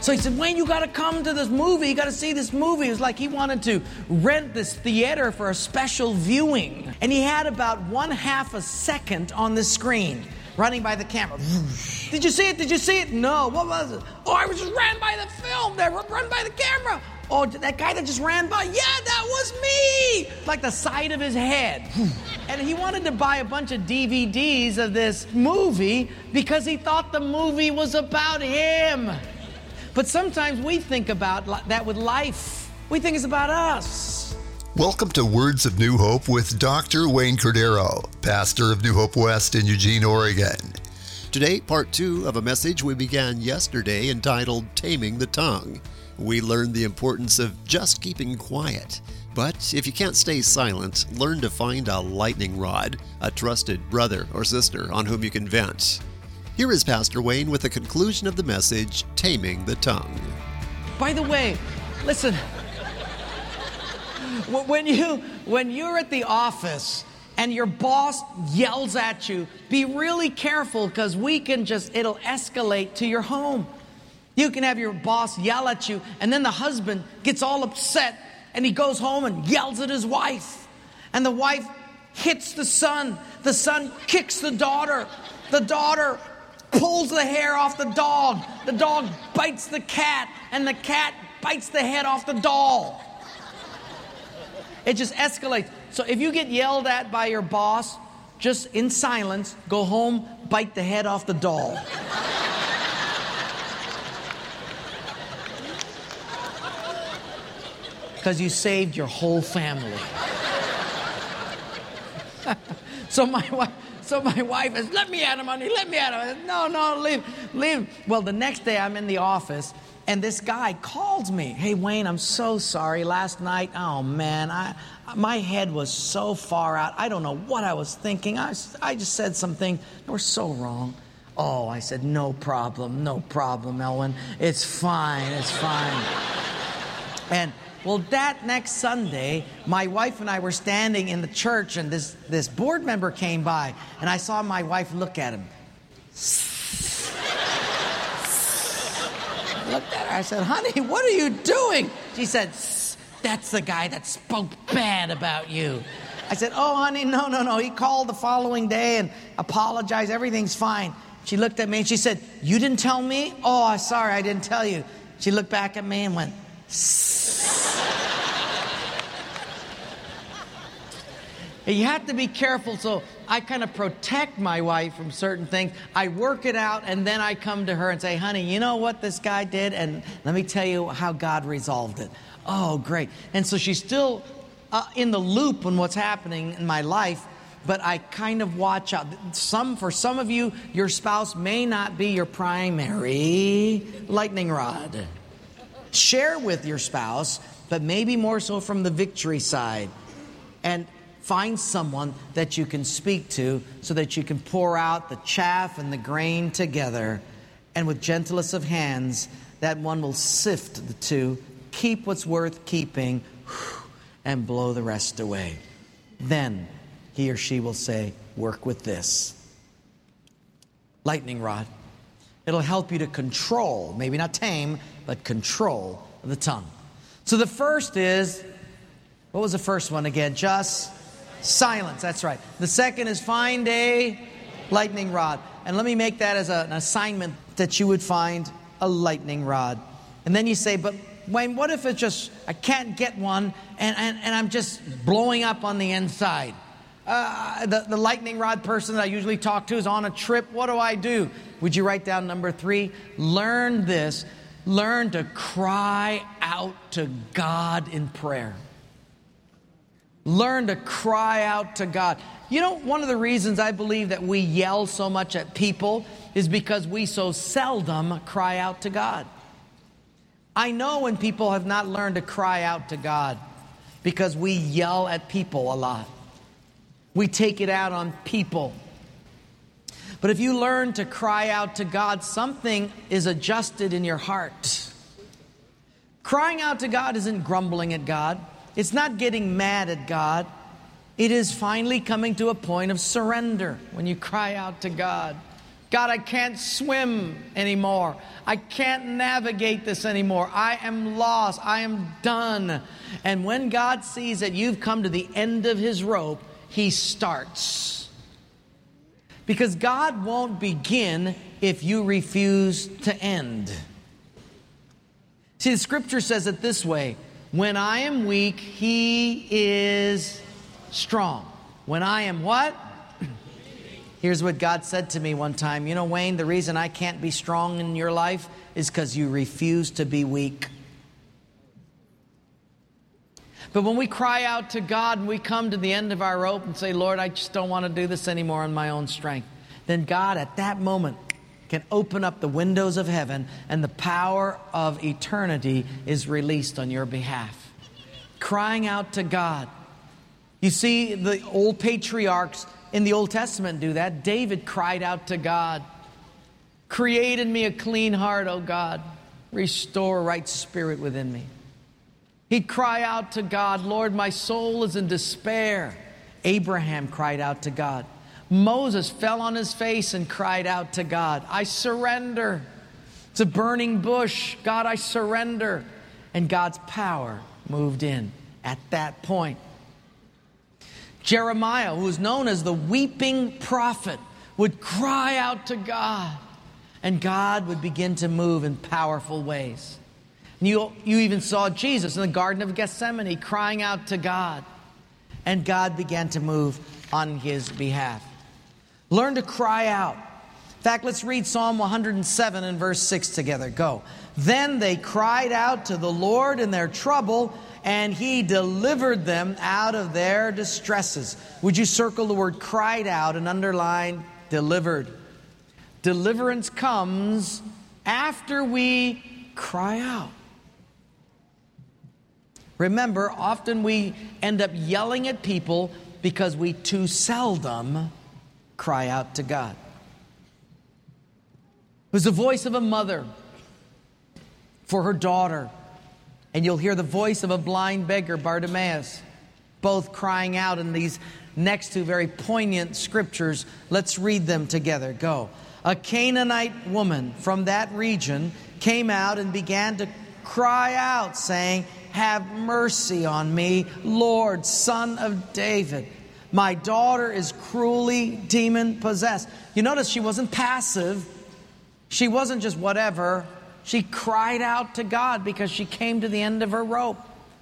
So he said, Wayne, you got to come to this movie. You got to see this movie. It was like he wanted to rent this theater for a special viewing. And he had about 1/2 a second on the screen running by the camera. Did you see it? Did you see it? No. What was it? Oh, I was just ran by the film there, run by the camera. Oh, that guy that just ran by? Yeah, that was me! Like the side of his head. And he wanted to buy a bunch of DVDs of this movie because he thought the movie was about him. But sometimes we think about that with life. We think it's about us. Welcome to Words of New Hope with Dr. Wayne Cordero, pastor of New Hope West in Eugene, Oregon. Today, part 2 of a message we began yesterday entitled Taming the Tongue. We learned the importance of just keeping quiet. But if you can't stay silent, learn to find a lightning rod, a trusted brother or sister on whom you can vent. Here is Pastor Wayne with the conclusion of the message, Taming the Tongue. By the way, listen, when you're at the office and your boss yells at you, be really careful because it'll escalate to your home. You can have your boss yell at you, and then the husband gets all upset, and he goes home and yells at his wife. And the wife hits the son. The son kicks the daughter. The daughter pulls the hair off the dog. The dog bites the cat, and the cat bites the head off the doll. It just escalates. So if you get yelled at by your boss, just in silence, go home, bite the head off the doll. Because you saved your whole family. So my wife is, let me at him, honey, let me at him. I said, no, leave. Well, the next day I'm in the office, and this guy calls me. Hey, Wayne, I'm so sorry. Last night, oh, man, my head was so far out. I don't know what I was thinking. I just said something that was so wrong. Oh, I said, no problem, Elwin. It's fine. And well, that next Sunday, my wife and I were standing in the church, and this board member came by, and I saw my wife look at him. I looked at her. I said, honey, what are you doing? She said, that's the guy that spoke bad about you. I said, oh, honey, no. He called the following day and apologized. Everything's fine. She looked at me, and she said, you didn't tell me? Oh, sorry, I didn't tell you. She looked back at me and went, You have to be careful, so I kind of protect my wife from certain things. I work it out, and then I come to her and say, honey, you know what this guy did? And let me tell you how God resolved it. Oh, great. And so she's still in the loop on what's happening in my life, but I kind of watch out. For some of you, your spouse may not be your primary lightning rod. Share with your spouse, but maybe more so from the victory side. And find someone that you can speak to so that you can pour out the chaff and the grain together. And with gentlest of hands, that one will sift the two, keep what's worth keeping, and blow the rest away. Then he or she will say, work with this. Lightning rod. It'll help you to control, maybe not tame, but control the tongue. So the first is, what was the first one again? Just silence, that's right. The second is find a lightning rod. And let me make that as an assignment that you would find a lightning rod. And then you say, but Wayne, what if it's just, I can't get one and I'm just blowing up on the inside? The lightning rod person that I usually talk to is on a trip. What do I do? Would you write down number 3? Learn this. Learn to cry out to God in prayer. Learn to cry out to God. You know, one of the reasons I believe that we yell so much at people is because we so seldom cry out to God. I know when people have not learned to cry out to God because we yell at people a lot. We take it out on people. But if you learn to cry out to God, something is adjusted in your heart. Crying out to God isn't grumbling at God. It's not getting mad at God. It is finally coming to a point of surrender when you cry out to God. God, I can't swim anymore. I can't navigate this anymore. I am lost. I am done. And when God sees that you've come to the end of His rope, He starts. Because God won't begin if you refuse to end. See, the Scripture says it this way: when I am weak, He is strong. When I am what? Here's what God said to me one time. You know, Wayne, the reason I can't be strong in your life is because you refuse to be weak. But when we cry out to God and we come to the end of our rope and say, Lord, I just don't want to do this anymore in my own strength, then God at that moment can open up the windows of heaven and the power of eternity is released on your behalf. Crying out to God. You see, the old patriarchs in the Old Testament do that. David cried out to God. Create in me a clean heart, O God. Restore a right spirit within me. He'd cry out to God, Lord, my soul is in despair. Abraham cried out to God. Moses fell on his face and cried out to God. I surrender. It's a burning bush. God, I surrender. And God's power moved in at that point. Jeremiah, who was known as the weeping prophet, would cry out to God, and God would begin to move in powerful ways. And you even saw Jesus in the Garden of Gethsemane crying out to God, and God began to move on His behalf. Learn to cry out. In fact, let's read Psalm 107 and verse 6 together. Go. Then they cried out to the Lord in their trouble, and He delivered them out of their distresses. Would you circle the word cried out and underline delivered? Deliverance comes after we cry out. Remember, often we end up yelling at people because we too seldom cry out to God. It was the voice of a mother for her daughter. And you'll hear the voice of a blind beggar, Bartimaeus, both crying out in these next two very poignant scriptures. Let's read them together. Go. A Canaanite woman from that region came out and began to cry out, saying, have mercy on me, Lord, Son of David. My daughter is cruelly demon-possessed. You notice she wasn't passive. She wasn't just whatever. She cried out to God because she came to the end of her rope.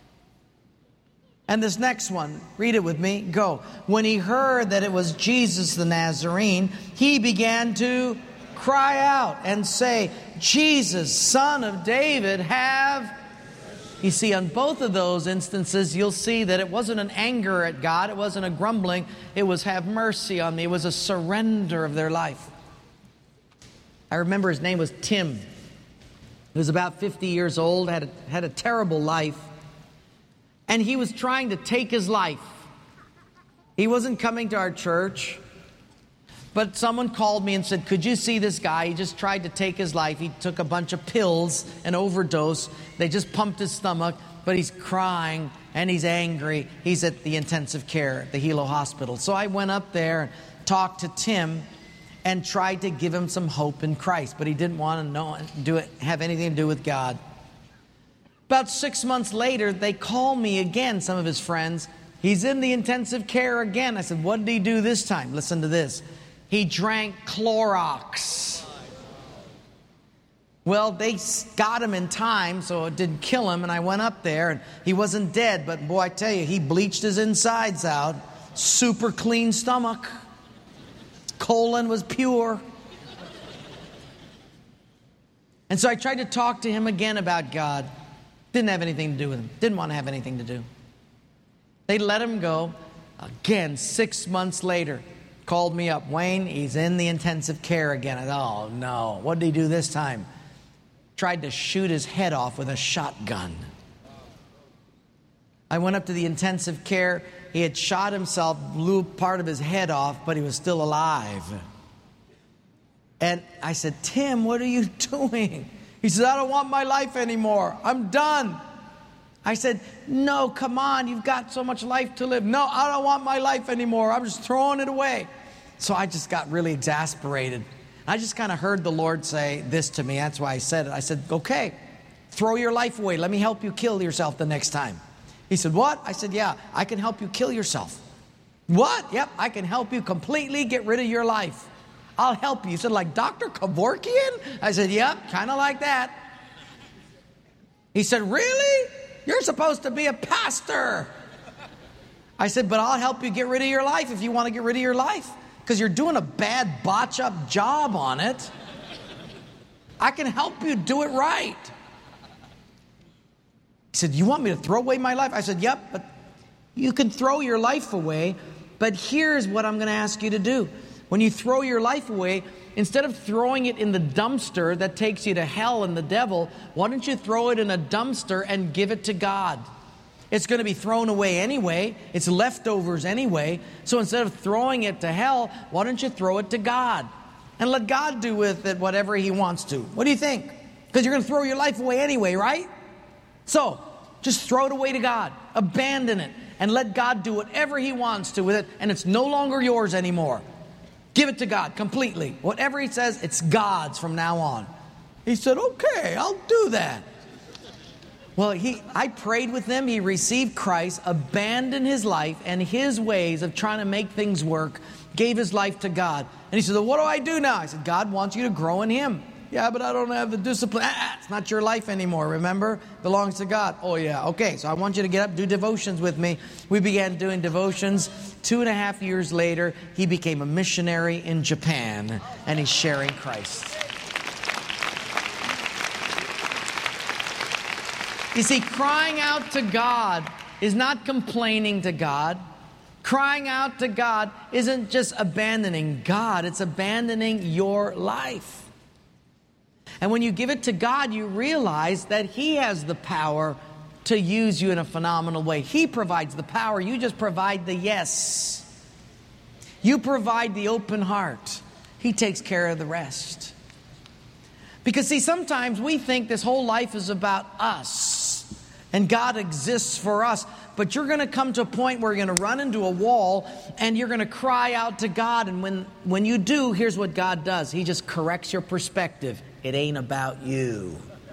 And this next one, read it with me. Go. When he heard that it was Jesus the Nazarene, he began to cry out and say, Jesus, Son of David, have... You see, on both of those instances, you'll see that it wasn't an anger at God. It wasn't a grumbling. It was have mercy on me. It was a surrender of their life. I remember his name was Tim. He was about 50 years old, had a terrible life. And he was trying to take his life. He wasn't coming to our church. But someone called me and said, could you see this guy? He just tried to take his life. He took a bunch of pills, an overdose. They just pumped his stomach, but he's crying and he's angry. He's at the intensive care at the Hilo Hospital. So I went up there and talked to Tim and tried to give him some hope in Christ. But he didn't want to have anything to do with God. About 6 months later, they called me again, some of his friends. He's in the intensive care again. I said, what did he do this time? Listen to this. He drank Clorox. Well, they got him in time, so it didn't kill him. And I went up there, and he wasn't dead. But boy, I tell you, he bleached his insides out. Super clean stomach. Colon was pure. And so I tried to talk to him again about God. Didn't have anything to do with him. Didn't want to have anything to do. They let him go. Again, 6 months later, called me up. Wayne, he's in the intensive care again. I thought, oh no, what did he do this time? Tried to shoot his head off with a shotgun. I went up to the intensive care. He had shot himself, blew part of his head off, but he was still alive. And I said, Tim, what are you doing? He said, I don't want my life anymore. I'm done. I said, no, come on. You've got so much life to live. No, I don't want my life anymore. I'm just throwing it away. So I just got really exasperated. I just kind of heard the Lord say this to me. That's why I said it. I said, okay, throw your life away. Let me help you kill yourself the next time. He said, what? I said, yeah, I can help you kill yourself. What? Yep, I can help you completely get rid of your life. I'll help you. He said, like Dr. Kevorkian? I said, yep, kind of like that. He said, really? You're supposed to be a pastor. I said, but I'll help you get rid of your life if you want to get rid of your life. Because you're doing a bad botch-up job on it. I can help you do it right. He said, you want me to throw away my life? I said, yep, but you can throw your life away, but here's what I'm going to ask you to do. When you throw your life away, instead of throwing it in the dumpster that takes you to hell and the devil, why don't you throw it in a dumpster and give it to God? It's going to be thrown away anyway. It's leftovers anyway. So instead of throwing it to hell, why don't you throw it to God? And let God do with it whatever He wants to. What do you think? Because you're going to throw your life away anyway, right? So, just throw it away to God. Abandon it. And let God do whatever He wants to with it. And it's no longer yours anymore. Give it to God completely. Whatever He says, it's God's from now on. He said, okay, I'll do that. Well, I prayed with him. He received Christ, abandoned his life and his ways of trying to make things work, gave his life to God. And he said, well, what do I do now? I said, God wants you to grow in Him. Yeah, but I don't have the discipline. It's not your life anymore, remember? It belongs to God. Oh, yeah. Okay, so I want you to get up, do devotions with me. We began doing devotions. 2.5 years later, he became a missionary in Japan, and he's sharing Christ. You see, crying out to God is not complaining to God. Crying out to God isn't just abandoning God, it's abandoning your life. And when you give it to God, you realize that He has the power to use you in a phenomenal way. He provides the power. You just provide the yes. You provide the open heart. He takes care of the rest. Because see, sometimes we think this whole life is about us. And God exists for us. But you're going to come to a point where you're going to run into a wall and you're going to cry out to God. And when you do, here's what God does. He just corrects your perspective. It ain't about you.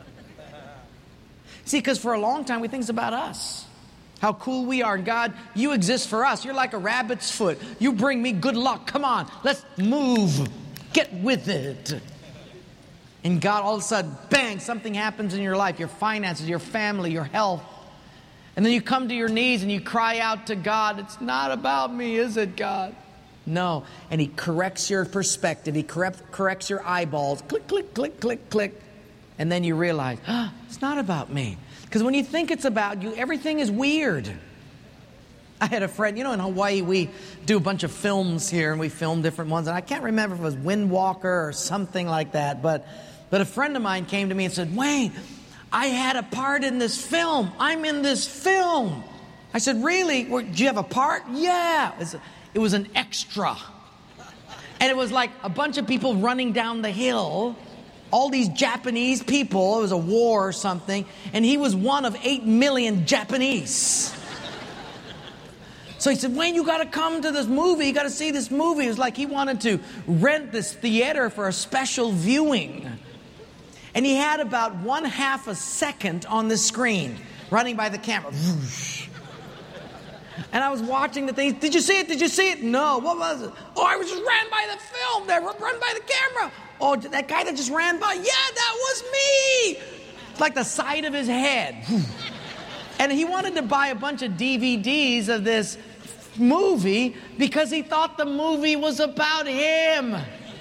See, because for a long time we think it's about us. How cool we are. And God, you exist for us. You're like a rabbit's foot. You bring me good luck. Come on, let's move. Get with it. And God, all of a sudden, bang, something happens in your life, your finances, your family, your health. And then you come to your knees and you cry out to God. It's not about me, is it, God? No. And He corrects your perspective. He corrects your eyeballs. Click, click, click, click, click. And then you realize, it's not about me. Because when you think it's about you, everything is weird. I had a friend, in Hawaii, we do a bunch of films here, and we film different ones. And I can't remember if it was Windwalker or something like that. But a friend of mine came to me and said, Wayne, I had a part in this film. I'm in this film. I said, really? Do you have a part? Yeah. It was an extra. And it was like a bunch of people running down the hill. All these Japanese people. It was a war or something. And he was one of 8 million Japanese. So he said, Wayne, you got to come to this movie. You got to see this movie. It was like he wanted to rent this theater for a special viewing. And he had about 1/2 a second on the screen, running by the camera. And I was watching the thing. Did you see it? Did you see it? No. What was it? Oh, I was just ran by the film. They run by the camera. Oh, that guy that just ran by. Yeah, that was me. It's like the side of his head. And he wanted to buy a bunch of DVDs of this movie because he thought the movie was about him.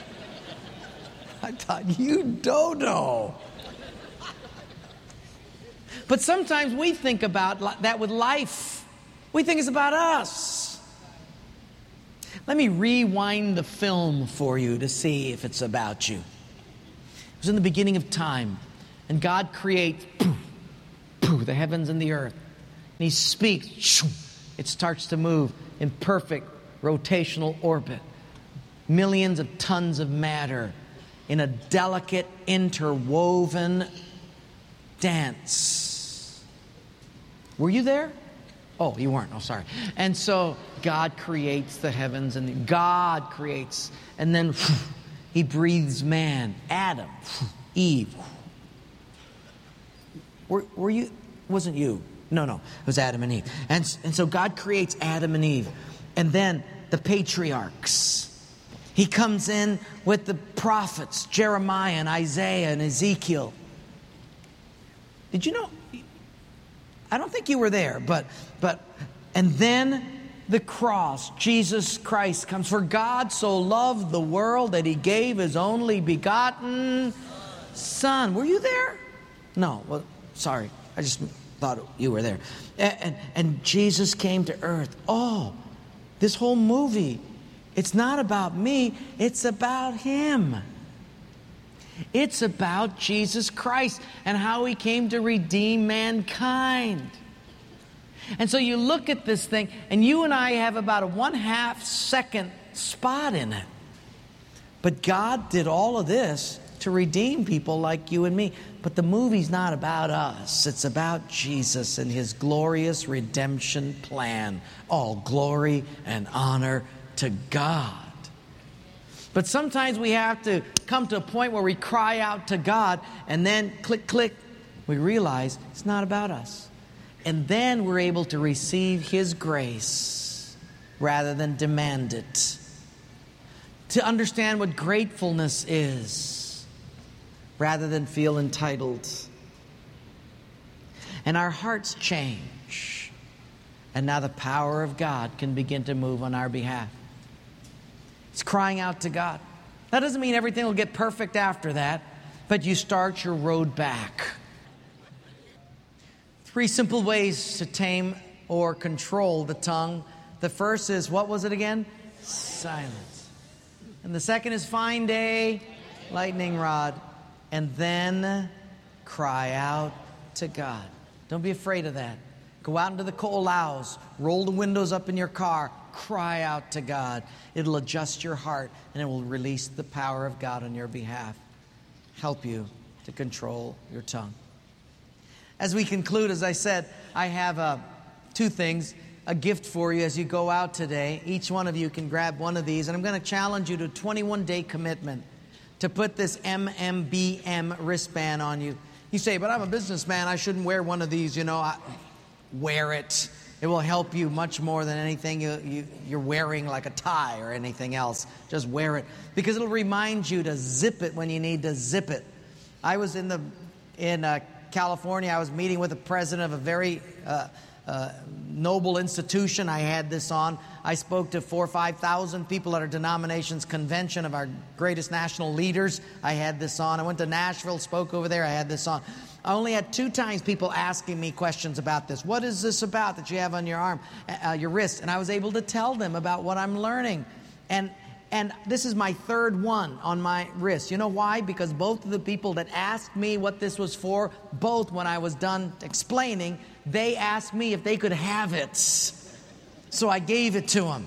I thought, you dodo. But sometimes we think about that with life. We think it's about us. Let me rewind the film for you to see if it's about you. It was in the beginning of time, and God creates the heavens and the earth. And He speaks. It starts to move in perfect rotational orbit. Millions of tons of matter in a delicate, interwoven dance. Were you there? Oh, you weren't. Oh, sorry. And so God creates the heavens, and God creates, and then He breathes man, Adam, Eve. Were you? Wasn't you? No, it was Adam and Eve. And so God creates Adam and Eve. And then the patriarchs. He comes in with the prophets, Jeremiah and Isaiah and Ezekiel. Did you know? I don't think you were there, but and then the cross, Jesus Christ comes. For God so loved the world that He gave His only begotten Son. Were you there? No. Well, sorry. I just thought you were there. And Jesus came to earth. Oh, this whole movie, it's not about me. It's about Him. It's about Jesus Christ and how He came to redeem mankind. And so you look at this thing, and you and I have about a 1/2 second spot in it. But God did all of this to redeem people like you and me. But the movie's not about us. It's about Jesus and His glorious redemption plan. All glory and honor to God. But sometimes we have to come to a point where we cry out to God, and then click, click, we realize it's not about us. And then we're able to receive His grace rather than demand it. To understand what gratefulness is rather than feel entitled. And our hearts change. And now the power of God can begin to move on our behalf. It's crying out to God. That doesn't mean everything will get perfect after that, but you start your road back. 3 simple ways to tame or control the tongue. The first is, what was it again? Silence. And the second is find a lightning rod. And then cry out to God. Don't be afraid of that. Go out into the coal house. Roll the windows up in your car. Cry out to God. It'll adjust your heart and it will release the power of God on your behalf. Help you to control your tongue. As we conclude, as I said, I have 2 things. A gift for you as you go out today. Each one of you can grab one of these. And I'm going to challenge you to a 21-day commitment to put this MMBM wristband on you. You say, but I'm a businessman. I shouldn't wear one of these. Wear it. It will help you much more than anything you're wearing, like a tie or anything else. Just wear it. Because it'll remind you to zip it when you need to zip it. I was in California. I was meeting with the president of a very noble institution. I had this on. I spoke to 4,000 or 5,000 people at our denomination's convention of our greatest national leaders. I had this on. I went to Nashville, spoke over there. I had this on. I only had 2 times people asking me questions about this. What is this about that you have on your arm, your wrist? And I was able to tell them about what I'm learning. And this is my 3rd one on my wrist. You know why? Because both of the people that asked me what this was for, both when I was done explaining, they asked me if they could have it. So I gave it to them.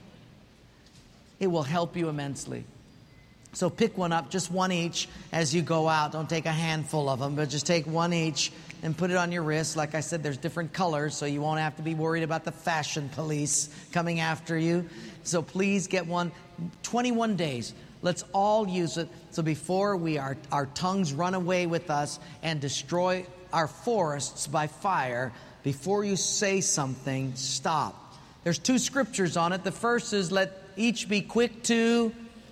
It will help you immensely. So pick one up, just one each as you go out. Don't take a handful of them, but just take one each and put it on your wrist. Like I said, there's different colors, so you won't have to be worried about the fashion police coming after you. So please get one. 21 days. Let's all use it. So before our tongues run away with us and destroy our forests by fire, before you say something, stop. There's 2 scriptures on it. The first is, let each be quick to,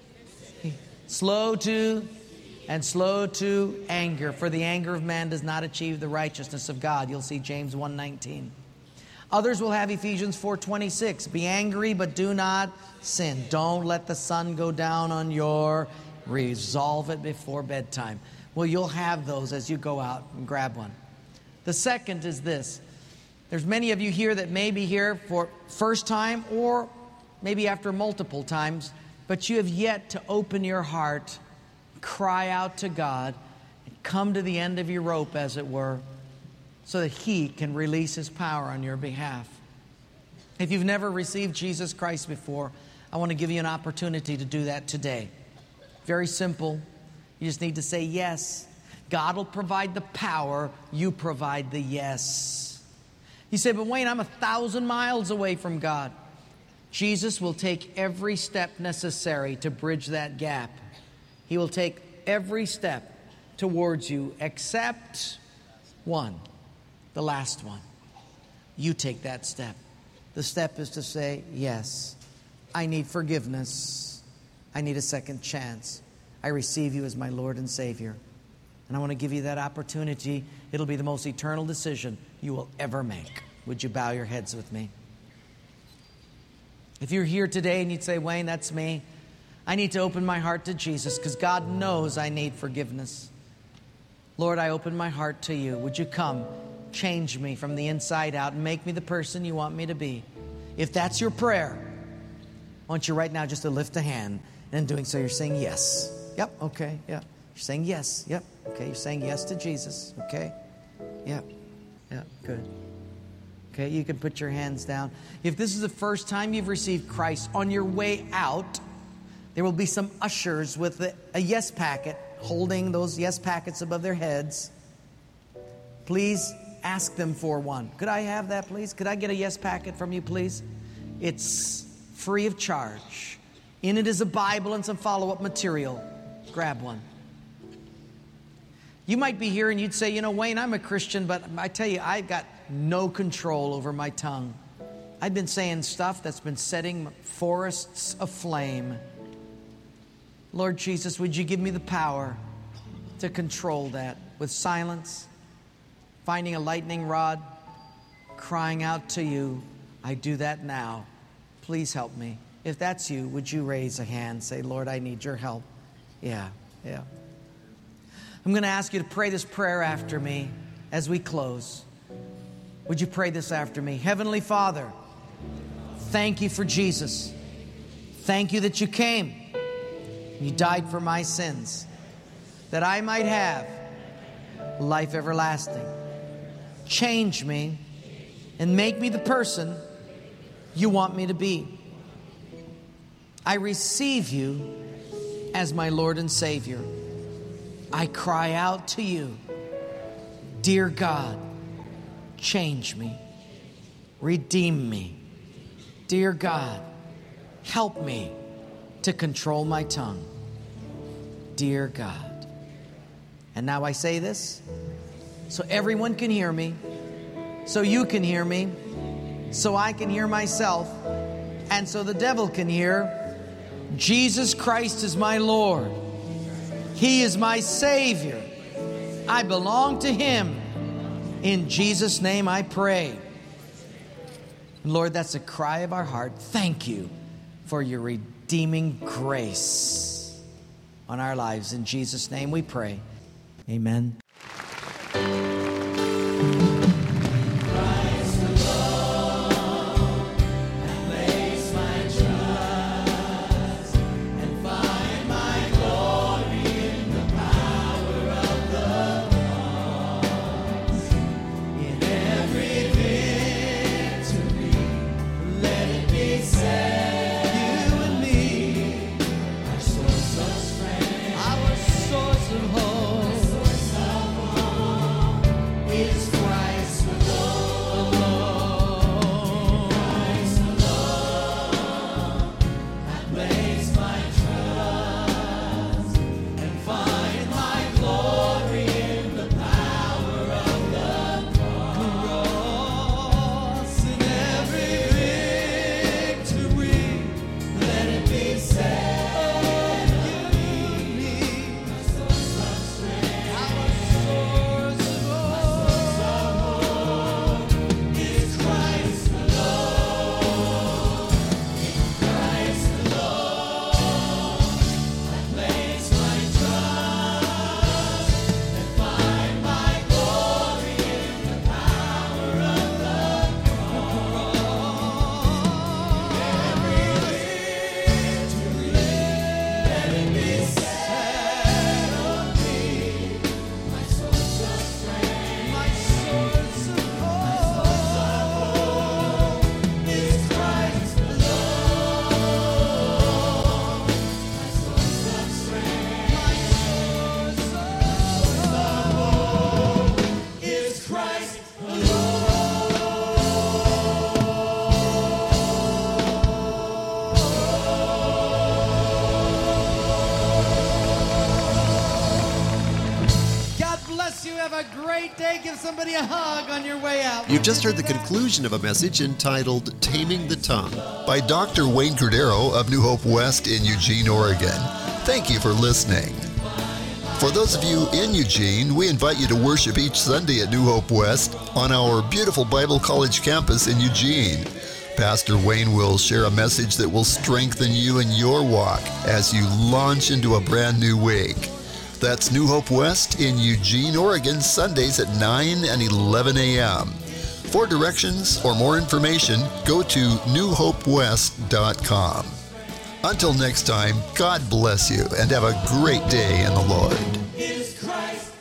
slow to, and slow to anger. For the anger of man does not achieve the righteousness of God. You'll see James 1:19. Others will have Ephesians 4:26. Be angry, but do not sin. Don't let the sun go down on your resolve it before bedtime. Well, you'll have those as you go out and grab one. The second is this. There's many of you here that may be here for first time or maybe after multiple times, but you have yet to open your heart, cry out to God, and come to the end of your rope, as it were, so that He can release His power on your behalf. If you've never received Jesus Christ before, I want to give you an opportunity to do that today. Very simple. You just need to say yes. God will provide the power. You provide the yes. You say, but Wayne, I'm 1,000 miles away from God. Jesus will take every step necessary to bridge that gap. He will take every step towards you except one, the last one. You take that step. The step is to say, yes, I need forgiveness. I need a second chance. I receive you as my Lord and Savior. And I want to give you that opportunity. It'll be the most eternal decision you will ever make. Would you bow your heads with me? If you're here today and you'd say, Wayne, that's me. I need to open my heart to Jesus because God knows I need forgiveness. Lord, I open my heart to you. Would you come, change me from the inside out and make me the person you want me to be? If that's your prayer, I want you right now just to lift a hand. And in doing so, you're saying yes. Yep, okay, yeah. You're saying yes, yep. Okay, you're saying yes to Jesus, okay? Yep, yep, good. Okay, you can put your hands down. If this is the first time you've received Christ, on your way out, there will be some ushers with a yes packet, holding those yes packets above their heads. Please ask them for one. Could I have that, please? Could I get a yes packet from you, please? It's free of charge. In it is a Bible and some follow-up material. Grab one. You might be here and you'd say, you know, Wayne, I'm a Christian, but I tell you, I've got no control over my tongue. I've been saying stuff that's been setting forests aflame. Lord Jesus, would you give me the power to control that with silence, finding a lightning rod, crying out to you, I do that now. Please help me. If that's you, would you raise a hand? Say, Lord, I need your help. Yeah. I'm going to ask you to pray this prayer after me as we close. Would you pray this after me? Heavenly Father, thank you for Jesus. Thank you that you came. You died for my sins, that I might have life everlasting. Change me and make me the person you want me to be. I receive you as my Lord and Savior. I cry out to you, dear God, change me, redeem me. Dear God, help me to control my tongue. Dear God. And now I say this so everyone can hear me, so you can hear me, so I can hear myself, and so the devil can hear. Jesus Christ is my Lord. He is my Savior. I belong to Him. In Jesus' name I pray. Lord, that's a cry of our heart. Thank you for your redeeming grace on our lives. In Jesus' name we pray. Amen. bless you. Have a great day. Give somebody a hug on your way out. You've just heard the conclusion of a message entitled Taming the Tongue by Dr. Wayne Cordero of New Hope West in Eugene, Oregon. Thank you for listening. For those of you in Eugene, we invite you to worship each Sunday at New Hope West on our beautiful Bible College campus in Eugene. Pastor Wayne will share a message that will strengthen you in your walk as you launch into a brand new week. That's New Hope West in Eugene, Oregon, Sundays at 9 and 11 a.m. For directions or more information, go to newhopewest.com. Until next time, God bless you and have a great day in the Lord. Is Christ